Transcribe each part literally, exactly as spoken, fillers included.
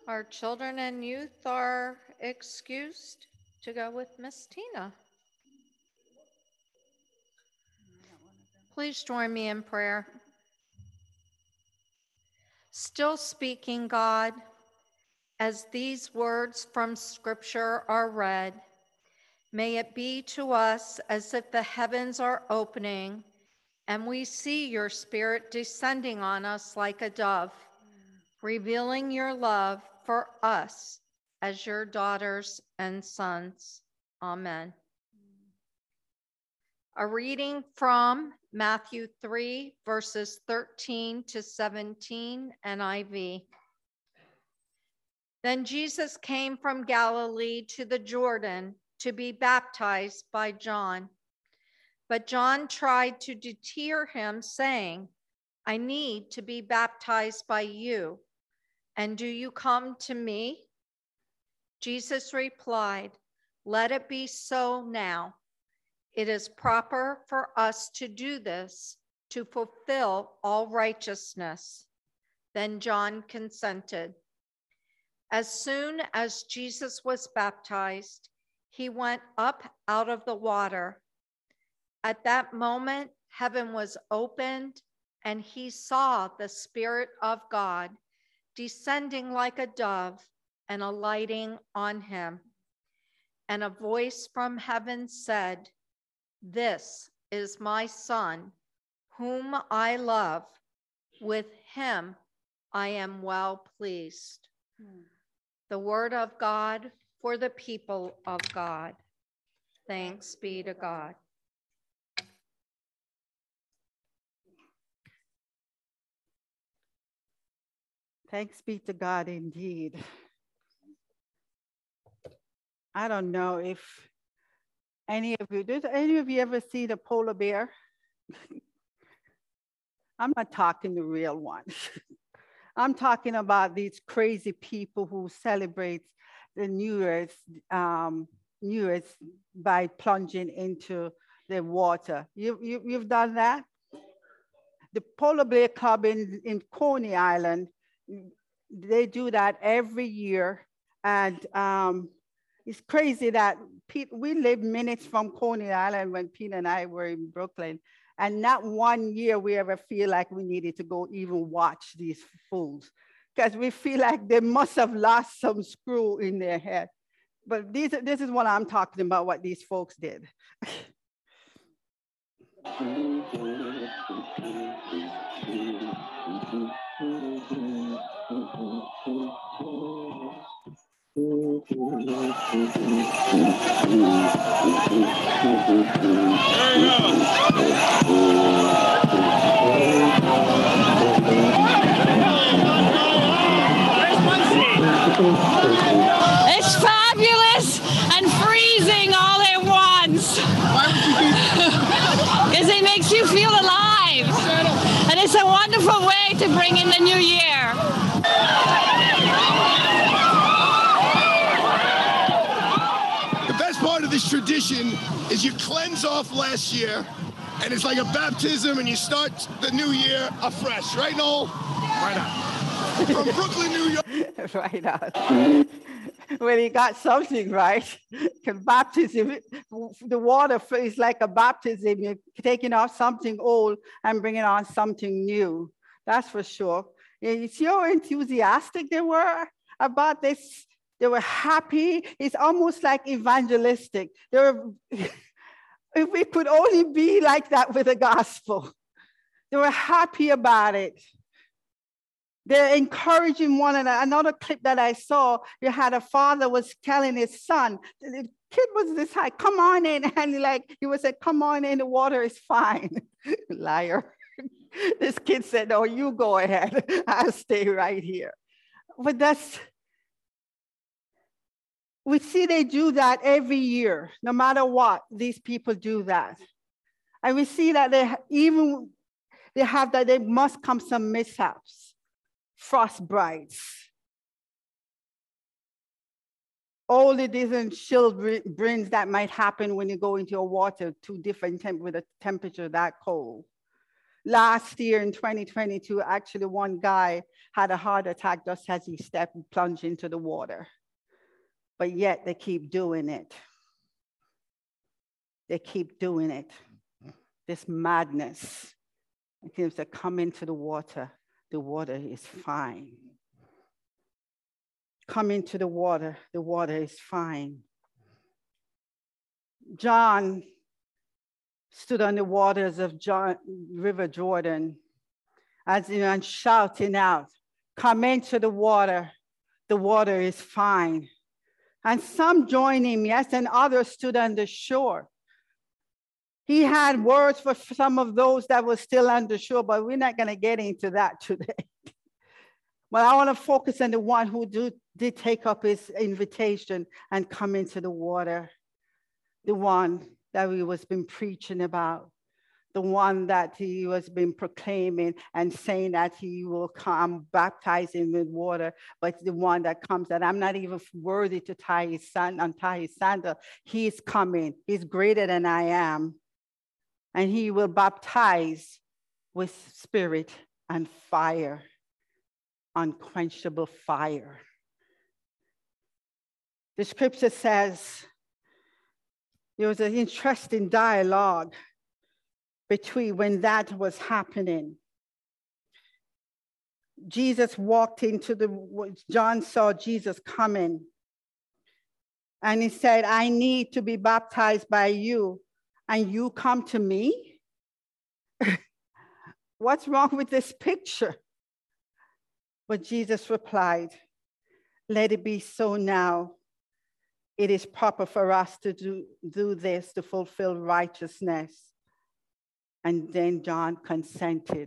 Our children and youth are excused to go with Miss Tina. Please join me in prayer. Still speaking, God, as these words from Scripture are read, may it be to us as if the heavens are opening and we see your Spirit descending on us like a dove, revealing your love for us as your daughters and sons. Amen. A reading from Matthew three, verses thirteen to seventeen, N I V. Then Jesus came from Galilee to the Jordan to be baptized by John. But John tried to deter him, saying, I need to be baptized by you, and do you come to me? Jesus replied, let it be so now. It is proper for us to do this to fulfill all righteousness. Then John consented. As soon as Jesus was baptized, he went up out of the water. At that moment, heaven was opened, and he saw the Spirit of God descending like a dove and alighting on him. And a voice from heaven said, this is my Son, whom I love. With him I am well pleased. Hmm. The word of God for the people of God. Thanks be to God. Thanks be to God indeed. I don't know if any of you, did any of you ever see the polar bear? I'm not talking the real one. I'm talking about these crazy people who celebrate the New Year's, um, New Year's by plunging into the water. You, you, you've done that? The Polar Bear Club in, in Coney Island, they do that every year. And um, it's crazy that Pete, we live minutes from Coney Island when Pete and I were in Brooklyn. And not one year we ever feel like we needed to go even watch these fools, because we feel like they must have lost some screw in their head. But these, this is what I'm talking about, what these folks did. It's fabulous and freezing all at once. Because it makes you feel alive. And it's a wonderful way to bring in the new year. The best part of this tradition is you cleanse off last year, and it's like a baptism, and you start the new year afresh. Right, Noel? Right on. From Brooklyn, New York. Right on. When he got something right, because baptism, the water is like a baptism. You're taking off something old and bringing on something new. That's for sure. You see how enthusiastic they were about this. They were happy. It's almost like evangelistic. They were, if we could only be like that with the gospel. They were happy about it. They're encouraging one another. Another clip that I saw, you had a father was telling his son, the kid was this high, come on in. And he like, he was said, come on in, the water is fine. Liar. This kid said, no, you go ahead. I'll stay right here. But that's, we see they do that every year. No matter what, these people do that. And we see that they even, they have that there must come some mishaps. Frostbites, all the different chilblains that might happen when you go into your water too different temp with a temperature that cold. Last year in twenty twenty-two, actually one guy had a heart attack just as he stepped and plunged into the water. But yet they keep doing it. They keep doing it. This madness. It seems to come into the water. The water is fine. Come into the water. The water is fine. John stood on the waters of John, River Jordan, as you know, and shouting out, "Come into the water. The water is fine." And some joined him, yes, and others stood on the shore. He had words for some of those that were still on the shore, but we're not going to get into that today. But I want to focus on the one who do, did take up his invitation and come into the water. The one that we was been preaching about. The one that he was been proclaiming and saying that he will come baptizing with water, but the one that comes that I'm not even worthy to tie his sand, untie his sandal. He's coming. He's greater than I am. And he will baptize with spirit and fire, unquenchable fire. The scripture says there was an interesting dialogue between when that was happening. Jesus walked into the, John saw Jesus coming. And he said, "I need to be baptized by you, and you come to me?" What's wrong with this picture? But Jesus replied, "Let it be so now. It is proper for us to do, do this to fulfill righteousness." And then John consented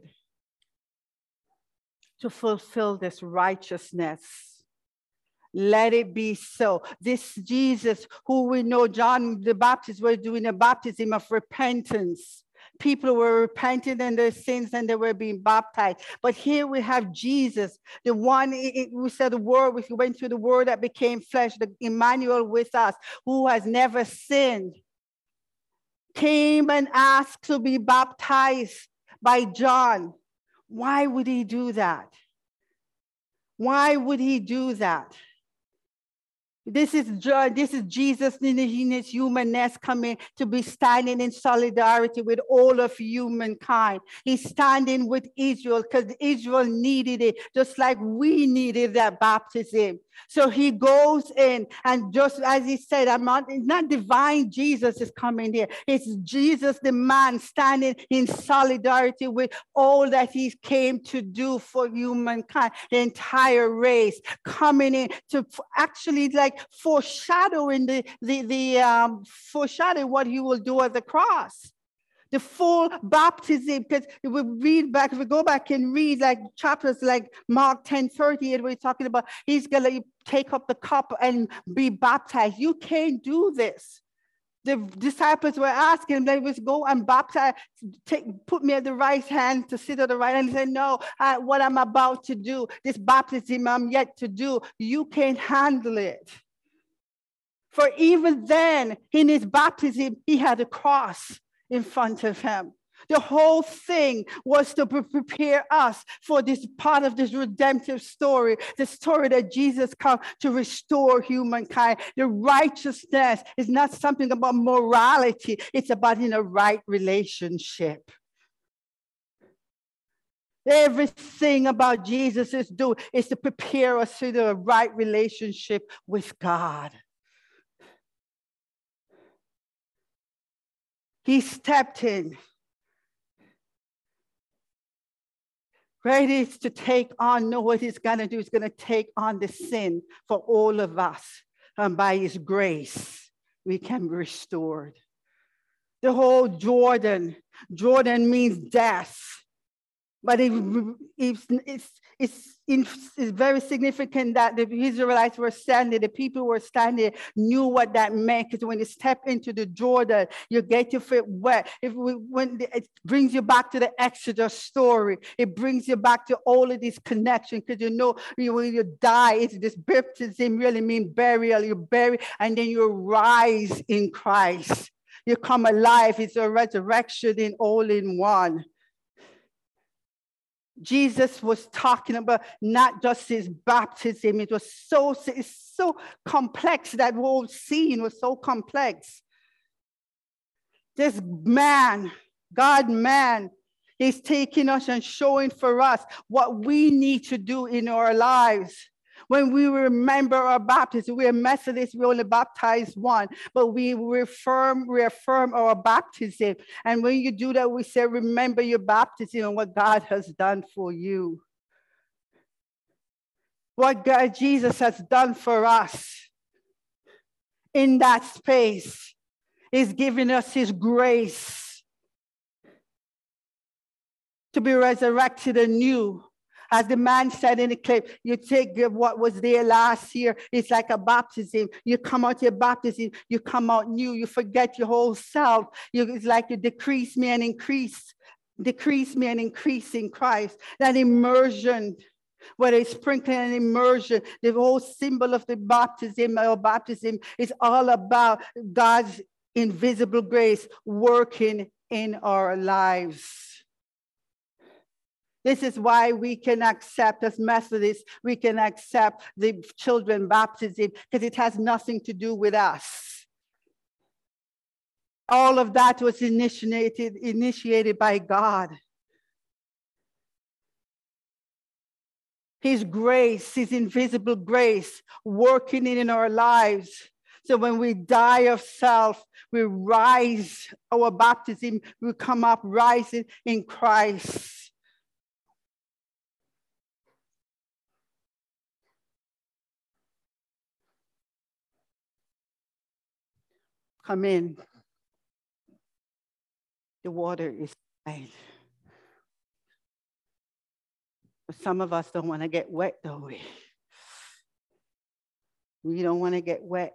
to fulfill this righteousness. Let it be so. This Jesus, who we know John the Baptist was doing a baptism of repentance. People were repenting in their sins and they were being baptized. But here we have Jesus, the one, it, we said the word, we went through the word that became flesh, the Emmanuel with us, who has never sinned, came and asked to be baptized by John. Why would he do that? Why would he do that? This is, this is Jesus in his humanness coming to be standing in solidarity with all of humankind. He's standing with Israel because Israel needed it, just like we needed that baptism. So he goes in, and just as he said, I'm not, it's not divine Jesus is coming here. It's Jesus, the man, standing in solidarity with all that he came to do for humankind, the entire race, coming in to actually like foreshadowing the, the, the um, foreshadowing what he will do at the cross. The full baptism, because if we read back, if we go back and read like chapters like Mark ten thirty, and we're talking about he's going to take up the cup and be baptized. You can't do this. The disciples were asking, they was go and baptize, take, put me at the right hand to sit at the right hand. He said, no, uh, what I'm about to do, this baptism I'm yet to do, you can't handle it. For even then, in his baptism, he had a cross in front of him. The whole thing was to prepare us for this part of this redemptive story, the story that Jesus comes to restore humankind. The righteousness is not something about morality. It's about in a right relationship. Everything about Jesus is doing is to prepare us for the right relationship with God. He stepped in, ready to take on, know what he's going to do. He's going to take on the sin for all of us. And by his grace, we can be restored. The whole Jordan, Jordan means death. But it, it's, it's, it's, it's very significant that the Israelites were standing, the people who were standing knew what that meant, because when you step into the Jordan, you get your feet wet. If we, when the, it brings you back to the Exodus story, it brings you back to all of these connections, because you know you, when you die, it's this baptism really means burial. You bury and then you rise in Christ. You come alive. It's a resurrection in all in one. Jesus was talking about not just his baptism. It was so, it's so complex. That whole scene was so complex. This man, God man, is taking us and showing for us what we need to do in our lives. When we remember our baptism, we're Methodists, we only baptize one, but we reaffirm, reaffirm our baptism. And when you do that, we say, remember your baptism and what God has done for you. What God, Jesus has done for us in that space is giving us his grace to be resurrected anew. As the man said in the clip, you take what was there last year, it's like a baptism. You come out your baptism, you come out new, you forget your whole self. You, it's like you decrease me and increase, decrease me and increase in Christ. That immersion, whether it's sprinkling and immersion, the whole symbol of the baptism or baptism is all about God's invisible grace working in our lives. This is why we can accept, as Methodists, we can accept the children baptism, because it has nothing to do with us. All of that was initiated, initiated by God. His grace, his invisible grace, working in our lives. So when we die of self, we rise, our baptism will come up rising in Christ. Come in. The water is fine. But some of us don't want to get wet, do we? We don't want to get wet.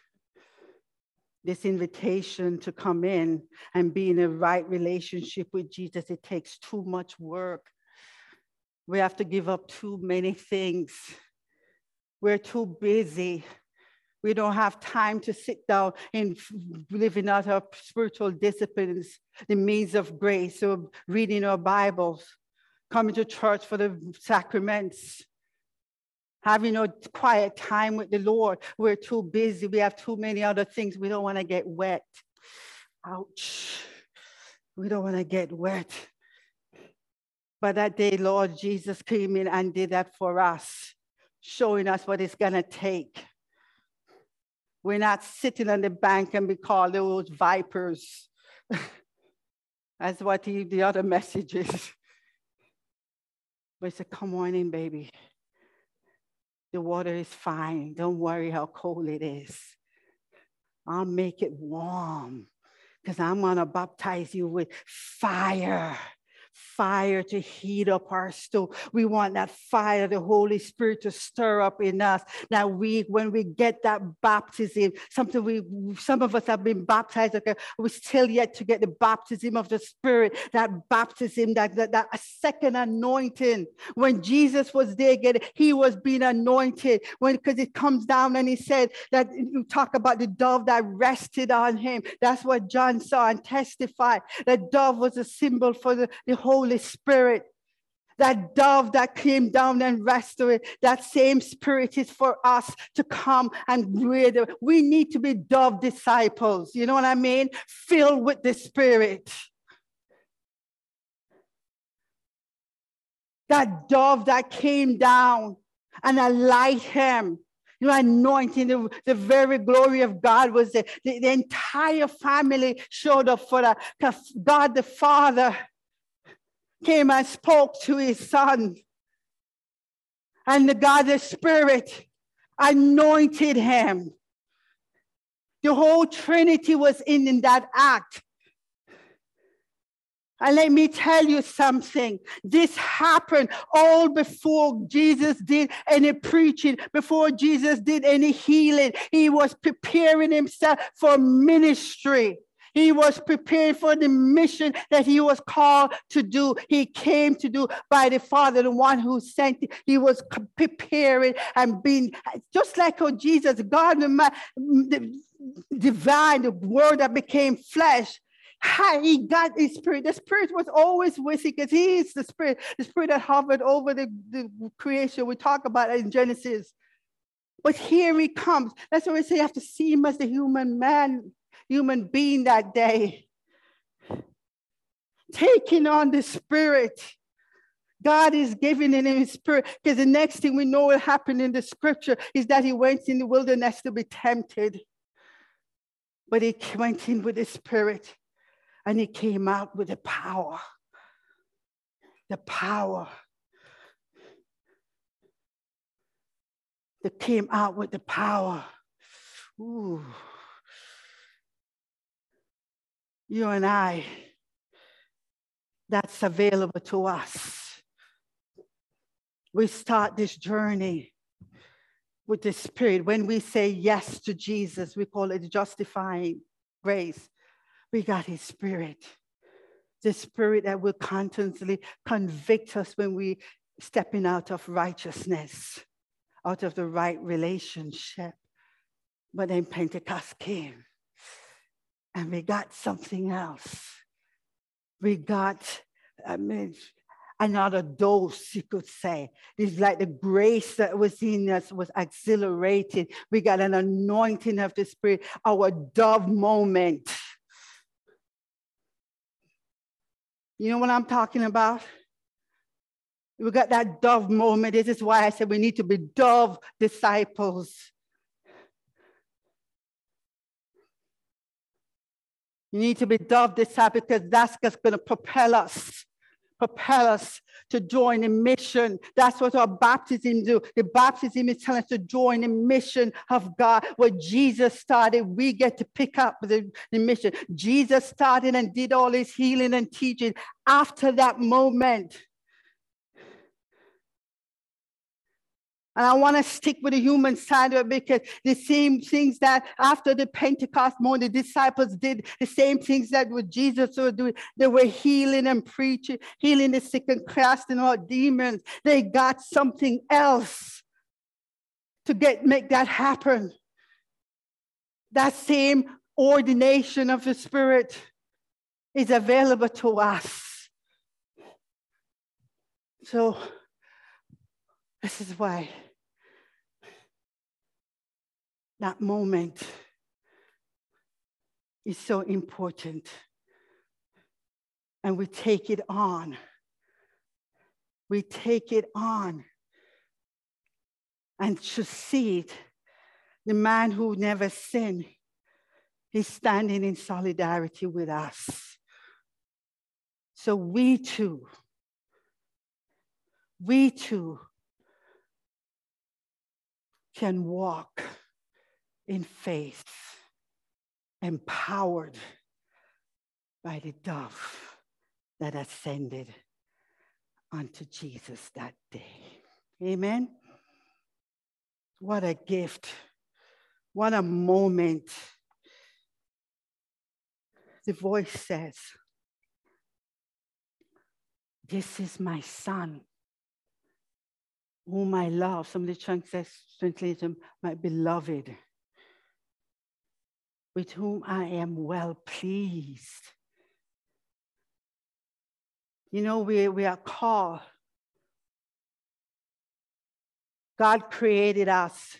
This invitation to come in and be in a right relationship with Jesus, it takes too much work. We have to give up too many things. We're too busy. We don't have time to sit down and living out our spiritual disciplines, the means of grace, so reading our Bibles, coming to church for the sacraments, having a quiet time with the Lord. We're too busy. We have too many other things. We don't want to get wet. Ouch. We don't want to get wet. But that day, Lord Jesus came in and did that for us, showing us what it's going to take. We're not sitting on the bank and be called those vipers. That's what the, the other message is. But he said, come on in, baby. The water is fine. Don't worry how cold it is. I'll make it warm because I'm going to baptize you with fire. Fire to heat up our stove. We want that fire, the Holy Spirit, to stir up in us. Now, we, when we get that baptism, something we, some of us have been baptized. Okay, we're still yet to get the baptism of the Spirit. That baptism, that that, that a second anointing. When Jesus was there, again, he was being anointed. When because it comes down and he said that you talk about the dove that rested on him. That's what John saw and testified. That dove was a symbol for the, the Holy Spirit. That dove that came down and rested, that same Spirit is for us to come and read. We need to be dove disciples. You know what I mean? Filled with the Spirit. That dove that came down and alight him. You know, anointing, the, the very glory of God was there. The, the entire family showed up for that. Because God the Father came and spoke to his son. And the God the Spirit anointed him. The whole Trinity was in, in that act. And let me tell you something. This happened all before Jesus did any preaching, before Jesus did any healing. He was preparing himself for ministry. He was prepared for the mission that he was called to do. He came to do by the Father, the one who sent him. He was preparing and being, just like how Jesus, God, the divine, the word that became flesh, He got his spirit. The spirit was always with him because he is the spirit, the spirit that hovered over the, the creation. We talk about it in Genesis. But here he comes. That's why we say you have to see him as the human man, human being that day. Taking on the spirit. God is giving him his spirit. Because the next thing we know will happen in the scripture is that he went in the wilderness to be tempted. But he went in with the spirit. And he came out with the power. The power. That came out with the power. Ooh. You and I, that's available to us. We start this journey with the Spirit. When we say yes to Jesus, we call it justifying grace. We got his Spirit. The Spirit that will constantly convict us when we stepping out of righteousness, out of the right relationship. But then Pentecost came and we got something else. We got, I mean, another dose, you could say. It's like the grace that was in us was exhilarated. We got an anointing of the Spirit, our dove moment. You know what I'm talking about? We got that dove moment. This is why I said we need to be dove disciples. You need to be dove disciples because that's what's going to propel us, propel us to join a mission. That's what our baptism do. The baptism is telling us to join the mission of God. What Jesus started, we get to pick up the, the mission. Jesus started and did all his healing and teaching after that moment. And I want to stick with the human side of it because the same things that after the Pentecost moment, the disciples did the same things that what Jesus was doing. They were healing and preaching, healing the sick and casting out demons. They got something else to get make that happen. That same ordination of the Spirit is available to us. So this is why that moment is so important. And we take it on. We take it on. And to see it, the man who never sinned is standing in solidarity with us. So we too, we too can walk in faith, empowered by the dove that ascended unto Jesus that day. Amen. What a gift. What a moment. The voice says, "This is my son, whom I love." Some of the translations, my beloved, with whom I am well pleased. You know, we, we are called. God created us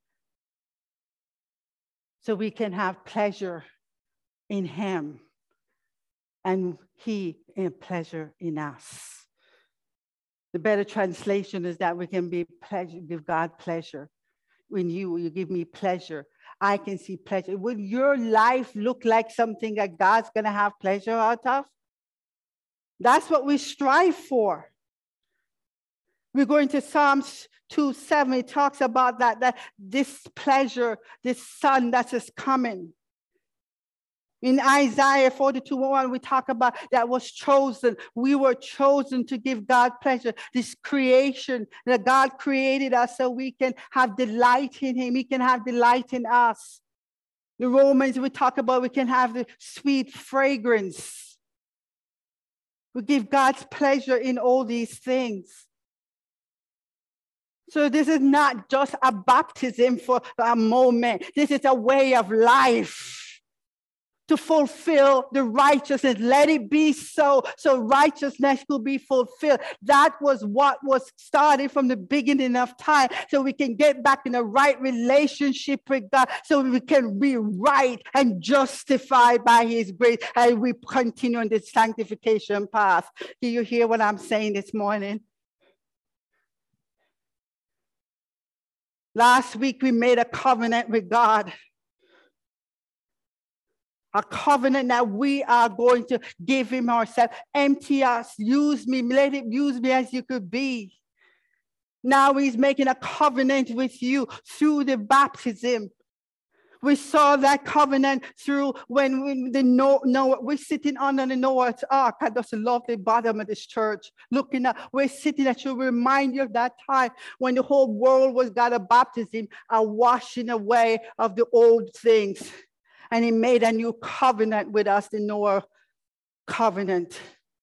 so we can have pleasure in him and he in pleasure in us. The better translation is that we can be pleasure, give God pleasure. When you, you give me pleasure, I can see pleasure. Will your life look like something that God's going to have pleasure out of? That's what we strive for. We're going to Psalms two seven. It talks about that, that this pleasure, this son that is coming. In Isaiah forty-two one, we talk about that was chosen. We were chosen to give God pleasure. This creation that God created us so we can have delight in him. He can have delight in us. The Romans, we talk about we can have the sweet fragrance. We give God's pleasure in all these things. So this is not just a baptism for a moment. This is a way of life. to fulfill the righteousness. Let it be so, so righteousness could be fulfilled. That was what was started from the beginning of time, so we can get back in a right relationship with God, so we can be right and justified by his grace, and we continue on this sanctification path. Do you hear what I'm saying this morning? Last week, we made a covenant with God. A covenant that we are going to give him ourselves. Empty us, use me, let it use me as you could be. Now he's making a covenant with you through the baptism. We saw that covenant through when we, the Noah, we're sitting under the Noah's Ark. I just love the bottom of this church. Looking at, we're sitting that should remind you of that time when the whole world was got a baptism, a washing away of the old things. And he made a new covenant with us, the Noah covenant.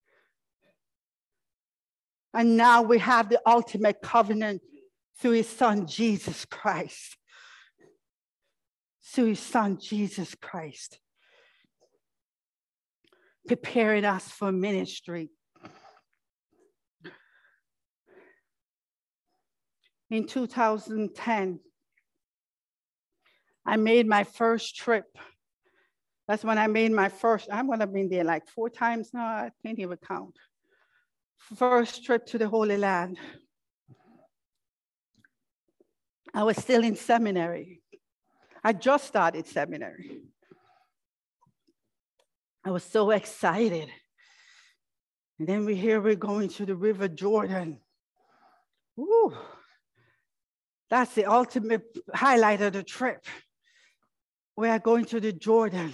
And now we have the ultimate covenant through his son, Jesus Christ. Through his son, Jesus Christ. Preparing us for ministry. In two thousand ten, I made my first trip. That's when I made my first, I'm gonna be there like four times now, I can't even count. First trip to the Holy Land. I was still in seminary. I just started seminary. I was so excited. And then we hear we're going to the River Jordan. Woo. That's the ultimate highlight of the trip. We are going to the Jordan.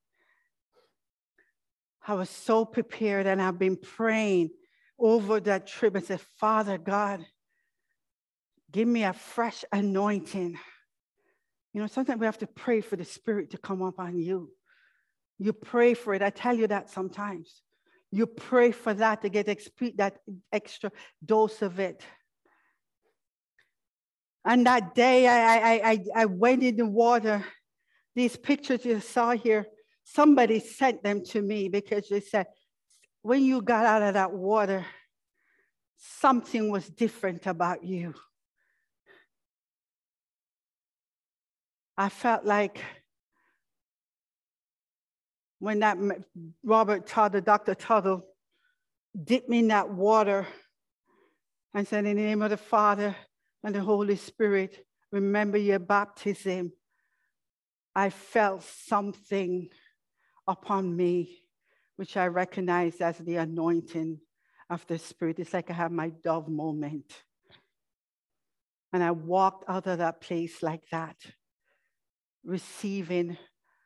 I was so prepared, and I've been praying over that trip. I said, Father God, give me a fresh anointing. You know, sometimes we have to pray for the Spirit to come up on you. You pray for it. I tell you that sometimes. You pray for that to get that extra dose of it. And that day I, I, I, I went in the water. These pictures you saw here, somebody sent them to me because they said, when you got out of that water, something was different about you. I felt like when that Robert Tuttle, Doctor Tuttle, dipped me in that water and said, in the name of the Father and the Holy Spirit, remember your baptism. I felt something upon me, which I recognized as the anointing of the Spirit. It's like I have my dove moment. And I walked out of that place like that, receiving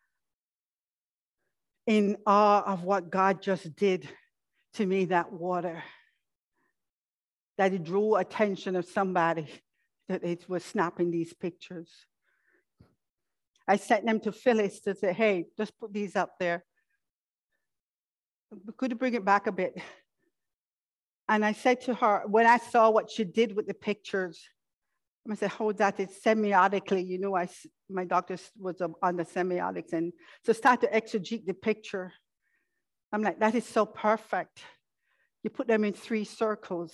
in awe of what God just did to me, that water. That it drew attention of somebody that it was snapping these pictures. I sent them to Phyllis to say, hey, just put these up there. Could you bring it back a bit? And I said to her, when I saw what she did with the pictures, I said, hold that, it's semiotically, you know, I, my doctor was on the semiotics, and so start to exegete the picture. I'm like, that is so perfect. You put them in three circles.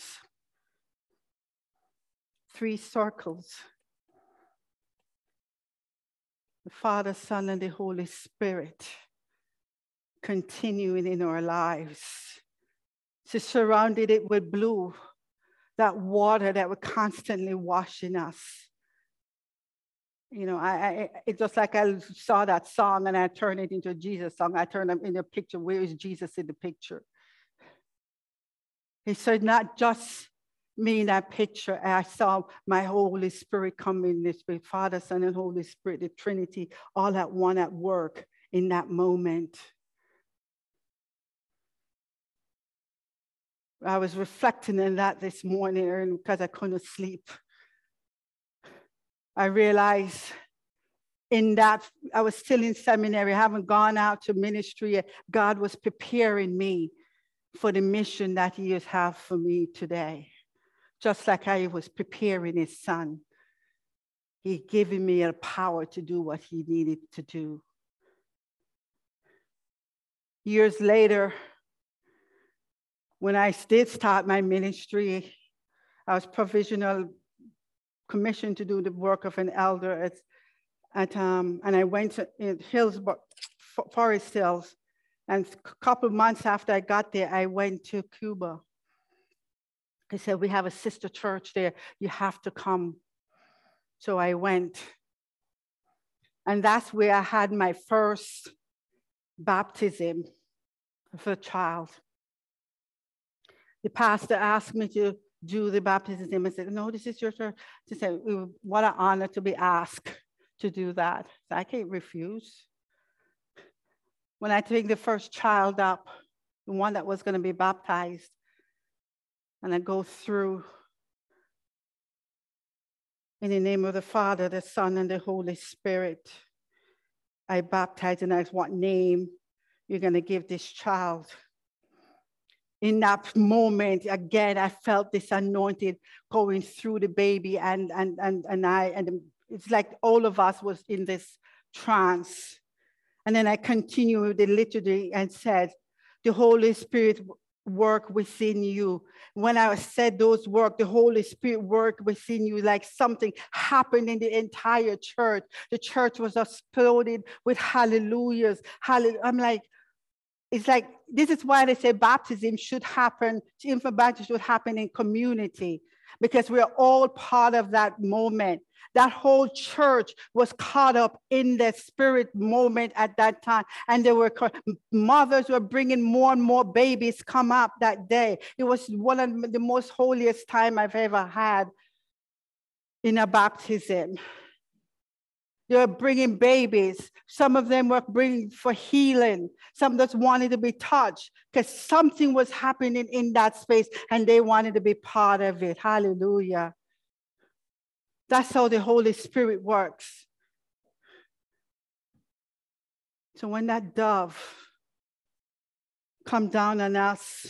Three circles. The Father, Son, and the Holy Spirit continuing in our lives. She surrounded it with blue, that water that was constantly washing us. You know, I, I it's just like I saw that song and I turned it into a Jesus song. I turned them in the picture. Where is Jesus in the picture? He said, not just me in that picture. I saw my Holy Spirit come in this way, Father, Son, and Holy Spirit, the Trinity, all at one at work in that moment. I was reflecting on that this morning because I couldn't sleep. I realized in that, I was still in seminary, I haven't gone out to ministry yet. God was preparing me for the mission that he has had for me today. Just like I was preparing his son. He gave me a power to do what he needed to do. Years later, when I did start my ministry, I was provisional commissioned to do the work of an elder at, at um, and I went to in Hillsborough, Forest Hills, and a couple of months after I got there, I went to Cuba. They said, we have a sister church there, you have to come. So I went. And that's where I had my first baptism of a child. The pastor asked me to do the baptism. I said, no, this is your church. She said, what an honor to be asked to do that. So I can't refuse. When I took the first child up, the one that was going to be baptized, and I go through in the name of the Father, the Son, and the Holy Spirit, I baptize and ask what name you're going to give this child. In that moment, again, I felt this anointing going through the baby, and, and, and, and I, and it's like all of us was in this trance. And then I continued the liturgy and said, the Holy Spirit work within you. When I said those words, the Holy Spirit worked within you, like something happened in the entire church. The church was exploded with hallelujahs. Hallelujah. I'm like, it's like, this is why they say baptism should happen, infant baptism should happen in community, because we're all part of that moment. That whole church was caught up in the spirit moment at that time. And there were mothers were bringing more and more babies come up that day. It was one of the most holiest time I've ever had in a baptism. They were bringing babies. Some of them were bringing for healing. Some just wanted to be touched because something was happening in that space and they wanted to be part of it. Hallelujah. That's how the Holy Spirit works. So when that dove come down on us,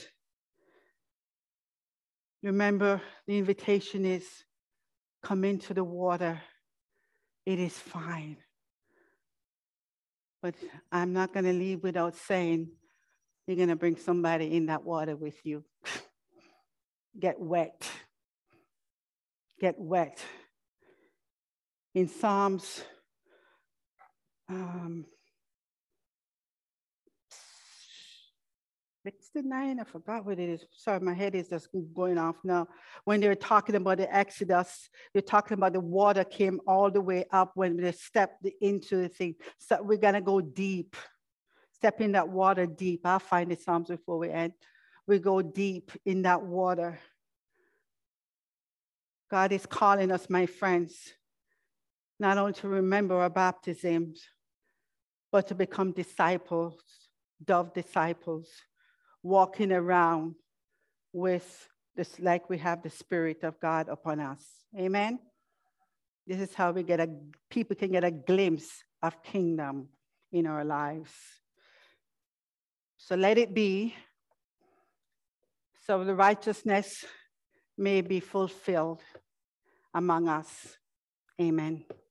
remember the invitation is come into the water. It is fine. But I'm not going to leave without saying, you're going to bring somebody in that water with you. Get wet. Get wet. In Psalms um, sixty-nine, I forgot what it is. Sorry, my head is just going off now. When they were talking about the Exodus, they're talking about the water came all the way up when they stepped into the thing. So we're going to go deep. Step in that water deep. I'll find the Psalms before we end. We go deep in that water. God is calling us, my friends, not only to remember our baptisms, but to become disciples, dove disciples, walking around with this, like we have the Spirit of God upon us. Amen. This is how we get a, people can get a glimpse of kingdom in our lives. So let it be, so the righteousness may be fulfilled among us. Amen.